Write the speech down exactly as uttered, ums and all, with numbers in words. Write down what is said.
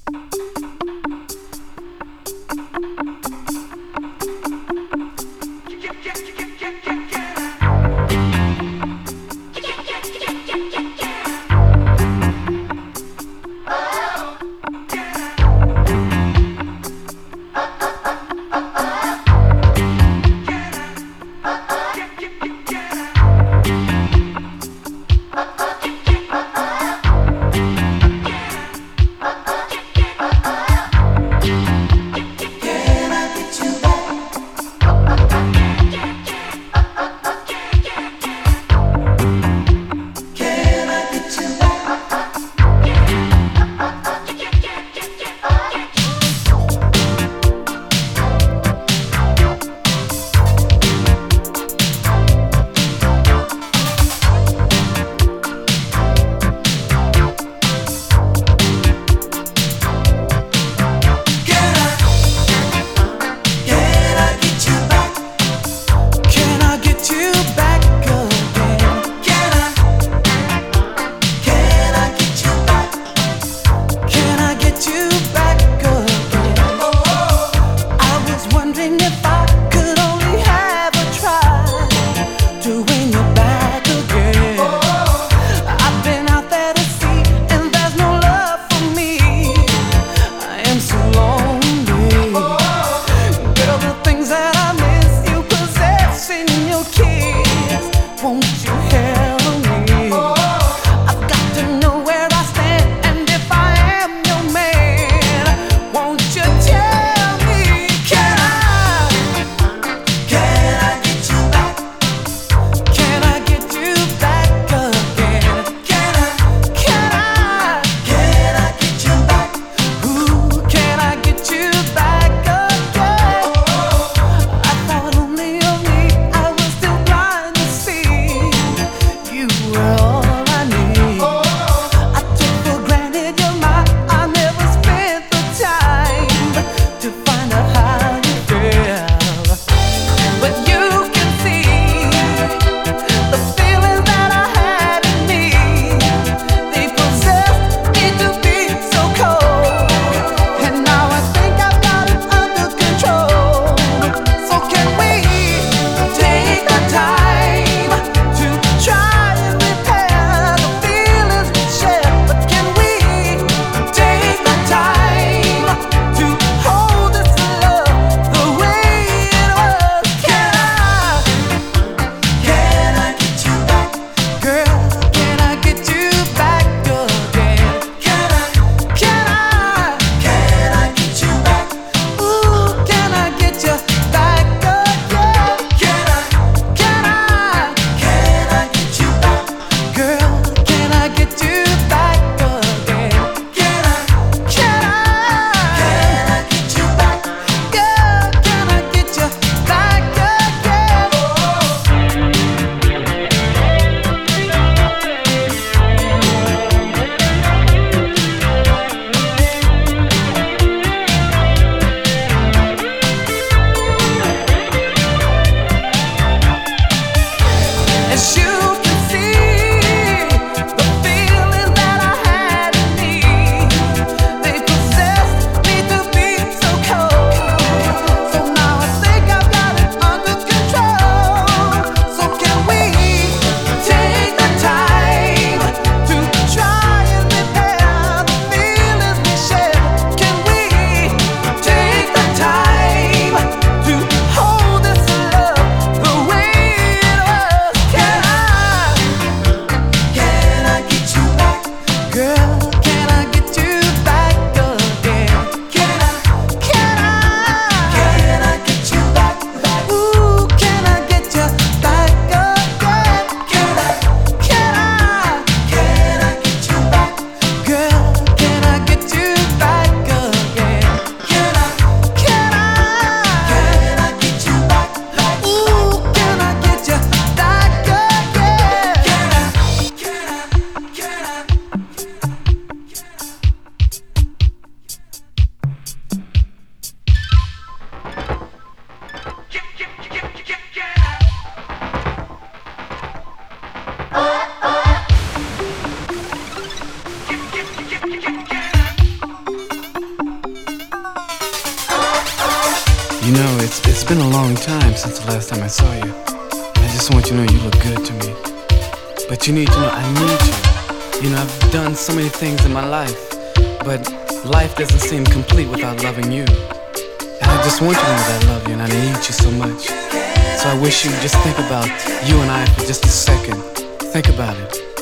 Get You know, it's it's been a long time since the last time I saw you. I just want you to know you look good to me. But you need to know I need you. You know, I've done so many things in my life, but life doesn't seem complete without loving you. And I just want you to know that I love you and I need you so much. So I wish you would just think about you and I for just a second. Think about it.